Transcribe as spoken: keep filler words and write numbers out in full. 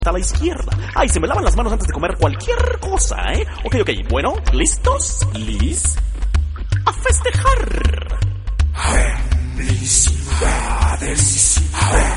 a la izquierda. Ay, se me lavan las manos antes de comer cualquier cosa, ¿eh? Ok, ok, bueno, ¿listos? ¿Lis? ¡A festejar! Felicidades.